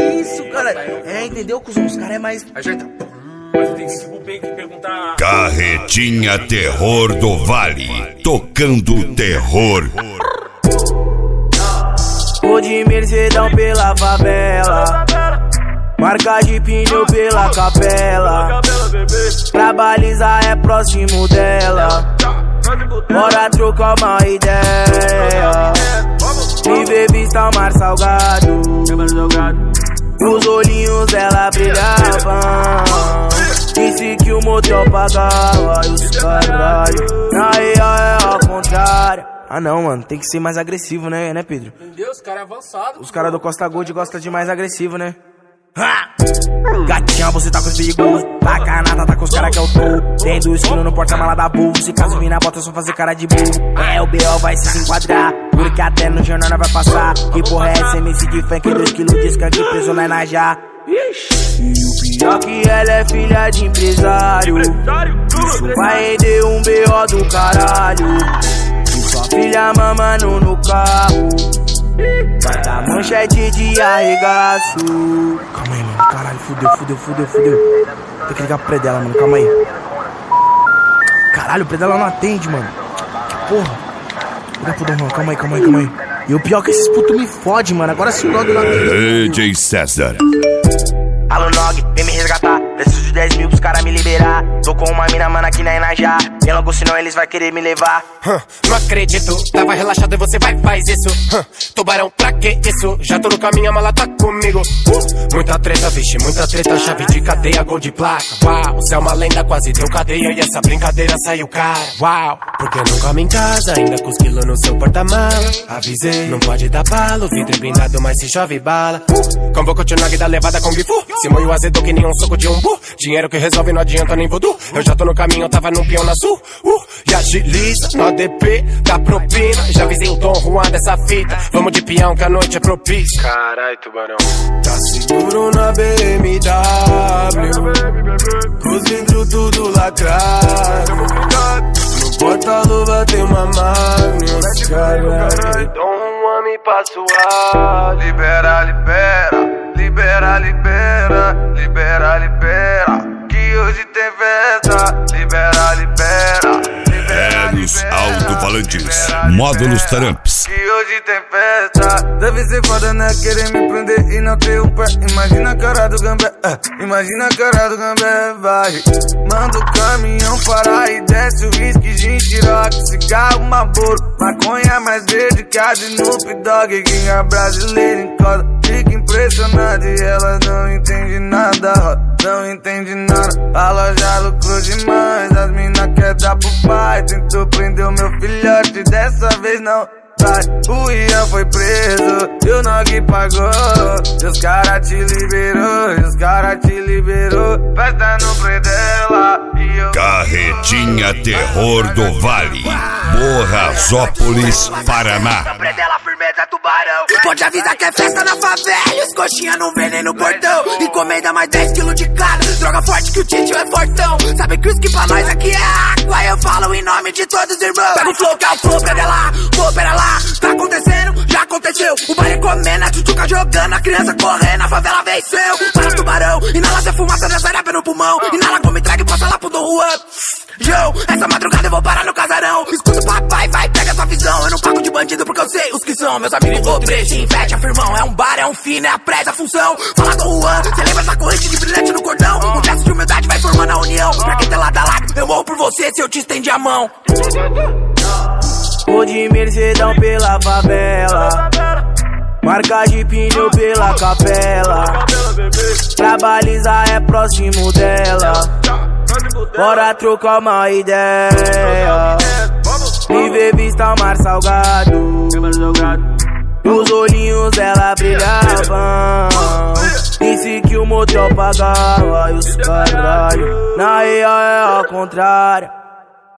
isso, cara? É, entendeu, cuzão? Os caras é mais... Ajeita. Mas eu tenho que tipo, perguntar... Carretinha Terror do Vale, tocando terror. Vou de Mercedão pela favela, marca de pneu pela capela. Pra balizar é próximo dela, bora trocar uma ideia. Viver vista ao mar salgado, os olhinhos dela brilhavam. Disse que o motel pagava e os caralho, na real é ao contrário. Ah não, mano, tem que ser mais agressivo, né Pedro? Entendeu? Os caras avançados. Os caras do Costa Gold gostam de mais agressivo, né? Ha! Gatinha, você tá com os perigos. Bacanata, tá com os caras que eu tô. Tem 2 quilos no porta-mala da Volvo. Se caso vir na bota, é só fazer cara de burro. É, o B.O. vai se enquadrar, porque até no jornal não vai passar. Que porra é essa, MC de funk? 2 quilos de skunk preso na Inajá. E o pior que ela é filha de empresário. Isso vai render um B.O. do caralho. E sua filha mamando no carro, vai dar manchete de arregaço. Calma aí, mano, caralho, fudeu. Tem que ligar pro pré dela, mano, calma aí. Caralho, o pré dela não atende, mano. Que porra. Liga pro Dom Juan, calma aí. E o pior é que esses putos me fodem, mano. Agora se o Nog não atende. DJ César. Alô, Nog, vem me resgatar. Preciso de 10 mil pros caras me liberar. Tô com uma mina, mano, aqui na Inajá. E logo senão eles vai querer me levar. Não acredito, tava relaxado e você vai faz isso. Tubarão, pra que isso? Já tô no caminho, a mala tá comigo. Muita treta, vixe, muita treta. Chave de cadeia, gol de placa. Uau, o céu é uma lenda, quase deu cadeia. E essa brincadeira saiu cara. Uau, porque não come em casa, ainda com os quilos no seu porta-mala. Avisei, não pode dar bala, o vidro é blindado, mas se chove bala. Convoco o Tchunag da levada com Gifu. Se moio azedo que nem um soco de umbu. Dinheiro que resolve não adianta nem voodoo. Eu já tô no caminho, eu tava num peão na sul. E agiliza no ADP da propina. Já avisei o Dom Juan dessa fita. Vamos de peão que a noite é propícia. Carai, tubarão. Tá seguro na BMW, com os vidros tudo lacrado. No porta-luva tem uma Magnum, caralho. Dom Juan me passa o ar. Libera. Que hoje tem festa. Libera. É nos alto-falantes, módulos Taramps. Que hoje tem festa. Deve ser foda, né? Querer me prender e não ter o pé. Imagina a cara do Gambé, vai. Manda o caminhão parar e desce o whisky, gin, Ciroc, cigarro, Marlboro, maconha mais verde que a de Snoop Dogg. Quem é brasileiro em coda fica impressionado e ela não entende nada, A loja lucrou demais, as mina quer dar pro pai. Tentou prender o meu filhote, dessa vez não vai. O Ian foi preso e o Nog pagou. E os caras te liberou, festa no predela e eu... Carretinha Terror do Vale, Borrasópolis, Paraná. Predela, firmeza, tubarão. Pode avisar que é festa na favela. Os coxinha não vendem no portão. Encomenda mais 10 quilos de cara. Droga forte que o titio é fortão. Sabe que o que pra nós aqui é água. Eu falo em nome de todos os irmãos. Pega o flow que é o flow, predela. Pô, pera lá, tá acontecendo? Já aconteceu. O baile comendo, a tchutchuca jogando, a criança correndo, a favela venceu. Para tubarão, inala essa fumaça dessa areia no pulmão. Inala como me traga e passa lá pro Dom Juan. Joe, essa madrugada eu vou parar no casarão. Escuta o papai, vai, pega tua visão. Eu não pago de bandido porque eu sei os que são. Meus amigos, o trecho, investe, afirmão. É um bar, é um fino, é a presa, a função. Fala Dom Juan, cê lembra da corrente de brilhante no cordão? Um gesto de humildade vai formando a união. Pra quem tá lá da lágrima, eu morro por você se eu te estendi a mão. Vou de Mercedão pela favela, marca de pneu pela capela. Pra balizar é próximo dela, bora trocar uma ideia. Viver vista ao mar salgado, os olhinhos dela brilhavam. Disse que o motel pagava e os caralho, na real é ao contrário.